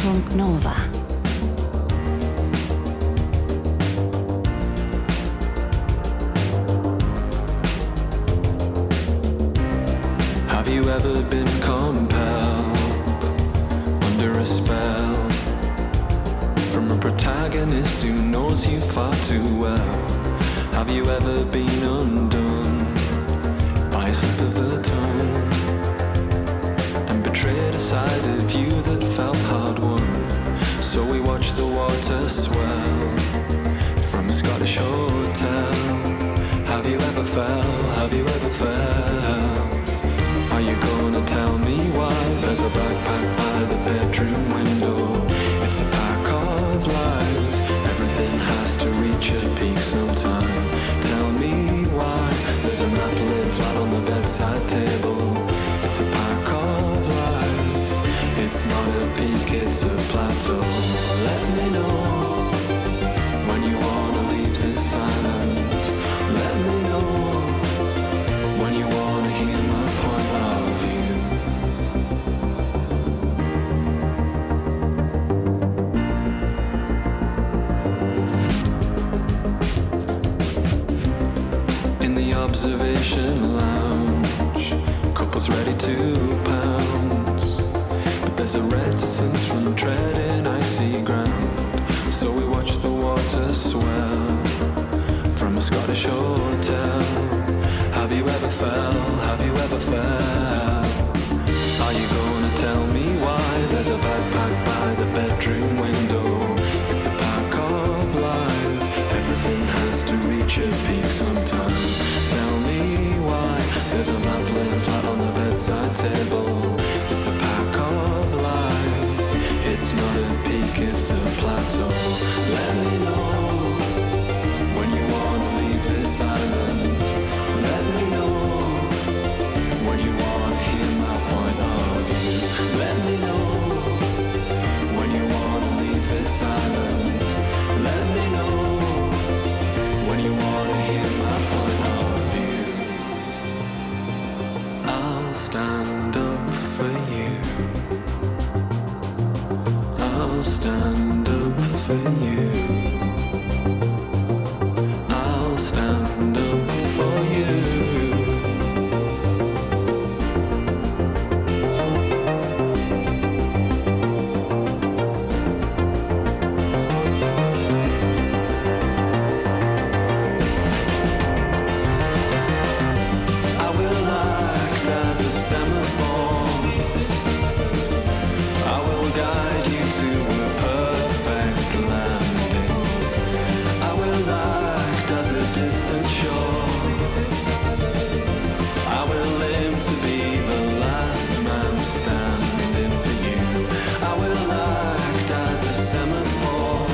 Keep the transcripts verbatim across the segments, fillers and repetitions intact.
Punkt Nova. Have you ever been compelled under a spell from a protagonist who knows you far too well? Have you ever been undone by a slip of the tongue and betrayed a side of you that felt hard won? So we watch the water swell from a Scottish hotel. Have you ever fell? Have you ever fell? Are you gonna tell me why there's a backpack by the bedroom window? It's a pack of lies. Everything has to reach a peak sometime. Tell me why there's a map laid flat on the bedside table. It's a pack of lies. It's not a peak, it's a plateau. Let me know when you wanna leave this island. Let me know when you wanna hear my point of view. In the observation lounge, couples ready to pounce, but there's a reticence from treading icy ground. So we watch the water swell from a Scottish hotel. Have you ever fell? Have you ever fell? Are you gonna tell me why there's a backpack by the bedroom window? It's a pack of lies. Everything has to reach a peak sometime. Tell me why there's a map laying flat on the bedside table. It's a pack of lies. It's not a peak, it's a plateau. Let me know when you wanna leave this island. Let me know when you wanna hear my point of view. Let me know when you wanna leave this island. Let me know when you wanna hear my point of view. I'll stand up for you. I'll stand up for you. I'll stand up for you. I will act as a semaphore. I will guide you to a perfect landing. I will act as a distant shore. I will aim to be the last man standing for you. I will act as a semaphore.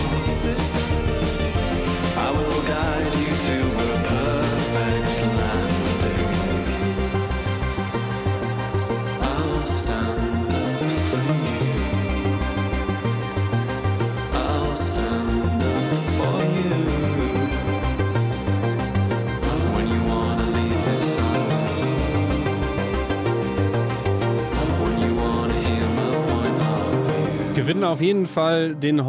I will guide you to a perfect landing. I'll stand up for you. I'll stand up for you. When you wanna leave this island. When you wanna hear my point of view. Gewinnen auf jeden Fall den